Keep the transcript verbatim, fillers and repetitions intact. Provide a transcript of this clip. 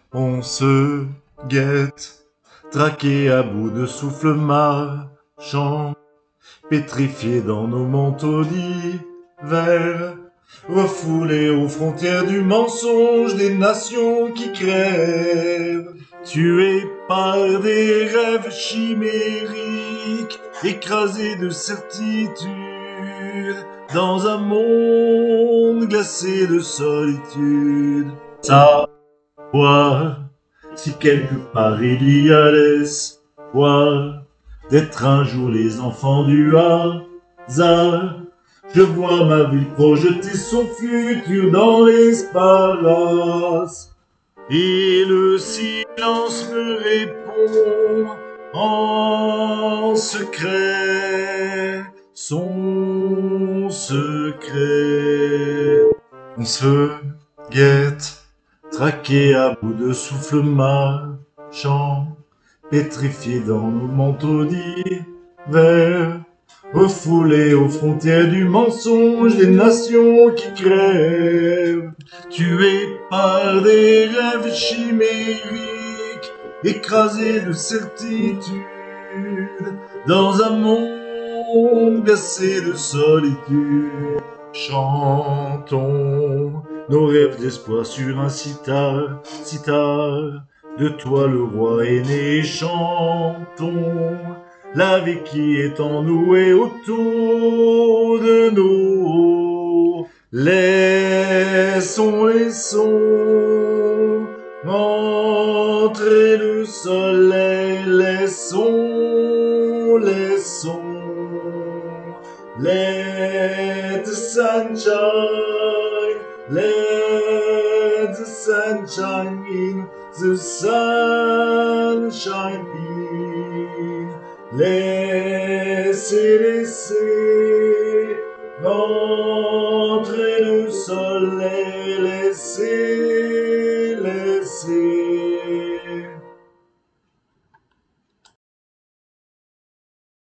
On se guette, traqué à bout de souffle marchant, pétrifié dans nos manteaux d'hiver, refoulés aux frontières du mensonge des nations qui crèvent, tués par des rêves chimériques, écrasés de certitude, dans un monde glacé de solitude. Savoir si quelque part il y a l'espoir d'être un jour les enfants du hasard. Je vois ma vie projeter son futur dans l'espace. Et le silence me répond en secret, son secret. On se guette, traqué à bout de souffle marchant, pétrifié dans nos manteaux d'hiver, refoulés aux frontières du mensonge des nations qui crèvent, tués par des rêves chimériques, écrasés de certitude, dans un monde glacé de solitude. Chantons nos rêves d'espoir sur un sitar, sitar, de toi le roi est né. Chantons la vie qui est en nous et autour de nous. Laissons les sons entrer le soleil, laissons les sons. Let the sunshine, let the sunshine in, the sunshine in. Laissez, laissez entrer le soleil, laissez, laissez.